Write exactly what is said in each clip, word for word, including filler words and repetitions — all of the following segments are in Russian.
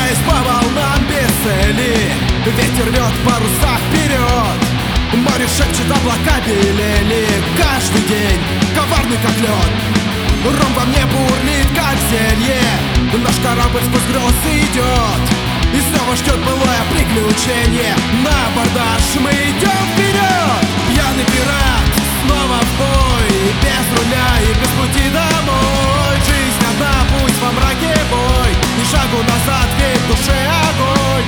Катаясь по волнам без цели, ветер рвет паруса вперед. Море шепчет, облака белели. Каждый день коварный как лед. Ром во мне бурлит как зелье. Наш корабль сквозь грозы идет, и снова ждет былое приключение. На абордаж мы идем вперед. Пьяный пират снова в бой, без руля и без пути домой. Жизнь одна, пусть во мраке бой, ни шагу назад, ведь в душе огонь.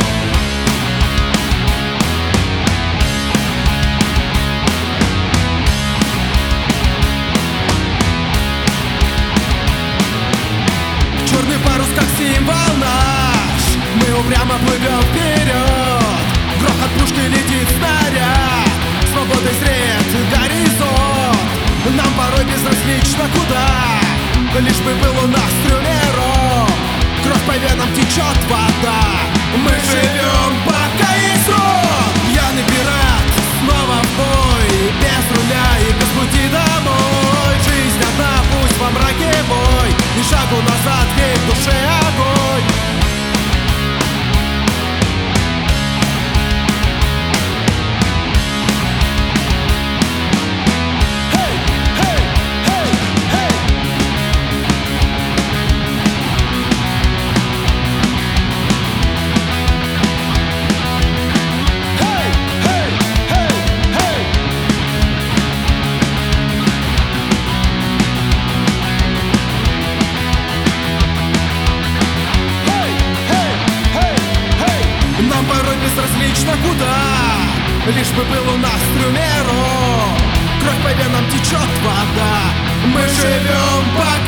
Черный парус как символ наш, мы упрямо плывем вперед. Грохот пушки, летит снаряд, свободой зреет горизонт. Нам порой безразлично куда, лишь бы был у нас трюмером. Кровь по венам течет вода, мы живем, пока есть срок. Пьяный пират снова в бой, без руля и без пути домой. Жизнь одна, пусть во мраке бой, ни шагу назад, ведь в душе огонь. Безразлично куда, лишь бы был у нас трюмером. Кровь по венам течет вода, мы живем пока